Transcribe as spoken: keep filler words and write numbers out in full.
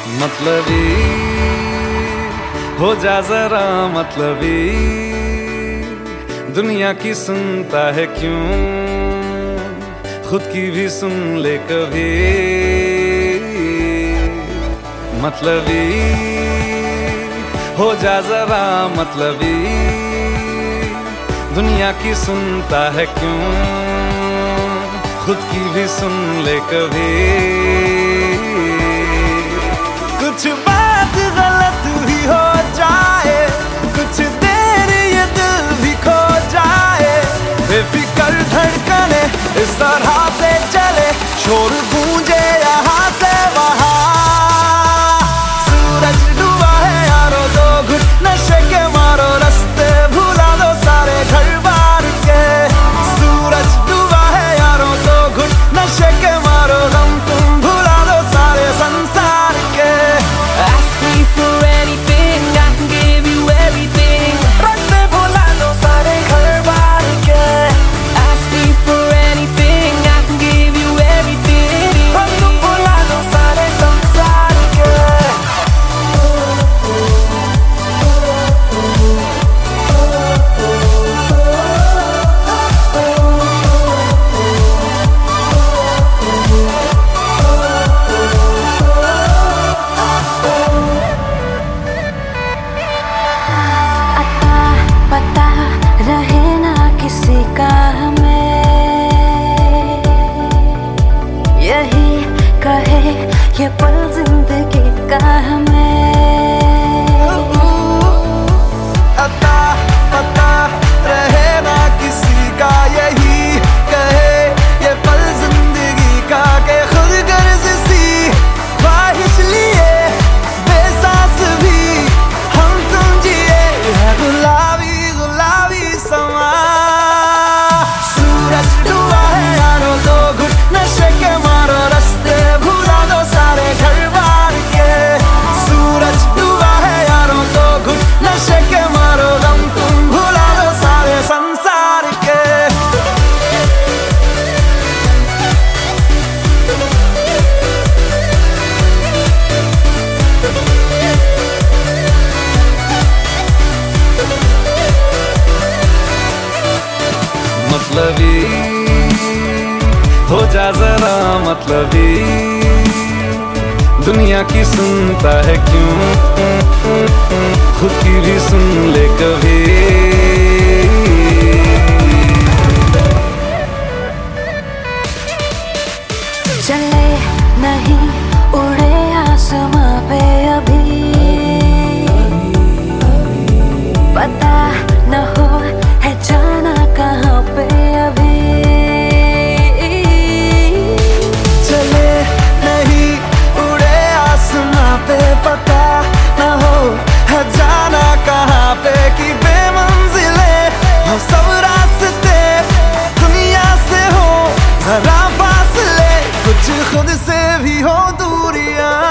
मतलबी हो जा जरा मतलबी, दुनिया की सुनता है क्यों, खुद की भी सुन ले कभी। मतलबी हो जा जरा मतलबी, दुनिया की सुनता है क्यों, खुद की भी सुन ले कभी। कुछ बात गलत भी हो जाए, कुछ देर ये दिल भी खो जाए, बेफिक्र धड़कने इस तरह से चले, शोर गूंजे यहाँ से वहाँ। सूरज डूबा है यारो, दो घुट नशे के मारो, रास्ते भुला दो सारे घर बार के। सूरज डूबा है यारो, दो घुट नशे के मारो, गम तुम भुला दो सारे संसार के। Ask me for anything, I can give you everything. रास्ते भुला दो सारे घर बार के। Ask me for anything, I can give you everything. हम तुम भुला दो सारे संसार के। पता रहे ना किसी का हमें, यही कहे ये पल जिंदगी का हमें। अता पता रहे ना किसी का, यही कहे ये पल जिंदगी का, के खुद गर्ज सी ख्वाहिश लिए बेसास भी हम तुम जिए है गुलाबी गुलाबी समा। सूरज डूबा है यारो, दो घुट नशे के मारो, रास्ते भुला दो सारे घर बार के। सूरज डूबा है यारो, दो घुट नशे के मारो, गम तुम भुला दो सारे संसार के। मतलबी हो जा जरा मतलबी, दुनिया की सुनता है क्यों, खुद की भी सुन ले कभी। चले नहीं उड़े आसमां पे अभी, पता न हो है जाना कहाँ पे अभी। चले नहीं उड़े आसमां पे, पता न हो है जाना कहाँ पे, कि बेमंजिले हो सब रास्ते, दुनिया से हो जरा फासले, कुछ खुद से भी हो दूरियां।